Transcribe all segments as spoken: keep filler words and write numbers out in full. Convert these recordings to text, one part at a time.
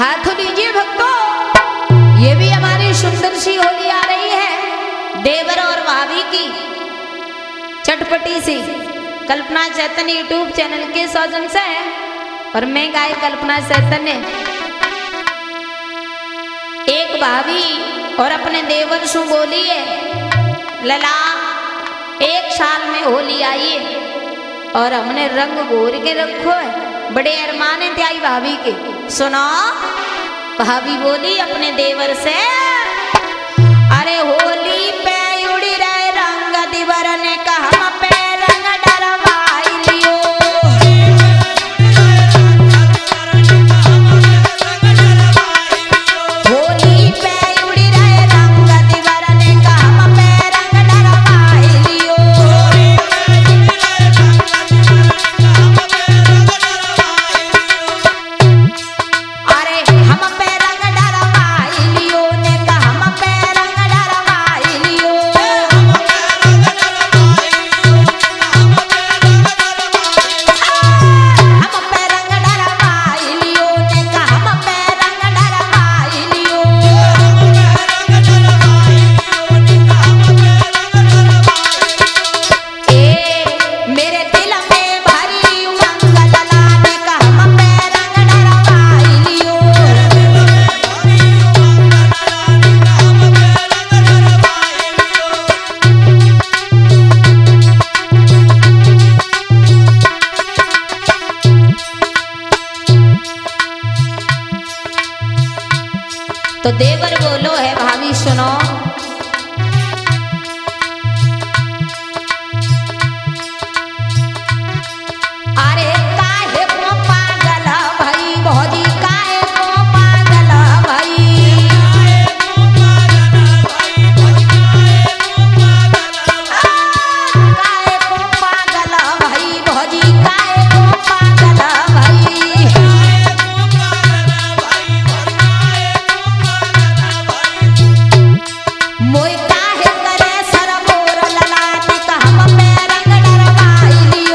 हाथ लीजिए भक्तों, ये भी हमारी सुंदर सी होली आ रही है देवर और भाभी की चटपटी सी। कल्पना चैतन्य यूट्यूब चैनल के सौजन से और मैं गाय कल्पना चैतन्य। एक भाभी और अपने देवर सु बोली है, लला एक साल में होली आई है और हमने रंग घोर के रखो है, बड़े अरमान थे आई भाभी के। सुनो, भाभी बोली अपने देवर से, अरे होली पे उड़ी रहे रंग दिवर ने कहा पे रंग डरवाई लियो। होली पे उड़ी रहे रंग दिवर ने कहा पे रंग डरवाई लियो। अरे हम पे रंग डरवाई लियो ने कहा हम पे रंग डरवाई लियो। हम पे रंग डरवाई लियो ने कहा हम पे रंग डरवाई लियो। ए मेरे दिल में भरी उमंग लला ने कहा हम पे रंग डरवाई लियो। तो देवर बोलो है, भाभी सुनो, अरे काहे को पागल भई भौजी, काहे को पागल भई। काहे को पागल भई भौजी, काहे को पागल भई। मोय काहे करे सरबोर लला ने कहा हम पे रंग डरवाई लियो।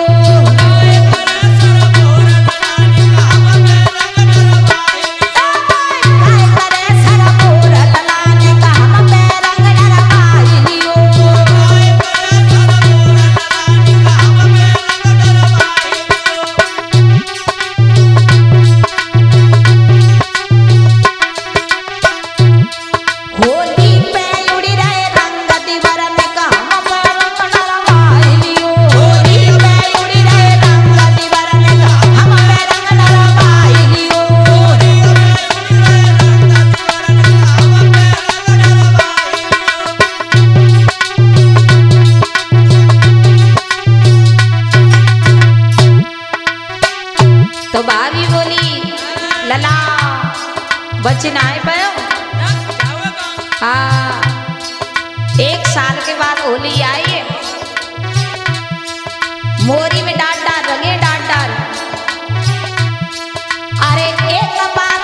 काहे करे सरबोर लला ने कहा हम पे रंग डरवाई लियो। होली पे उड़ी रहे रंग दिवर ने कहा हम पे रंग डरवाई लियो। होली पे उड़ी रहे रंग दिवर ने कहा हम पे रंग डरवाई लियो। तो भाभी बोली, लला बचना है पयो। हाँ, एक साल के बाद होली आई है, मोरी में डाल डाल रंगे डाल डाल। अरे एक बार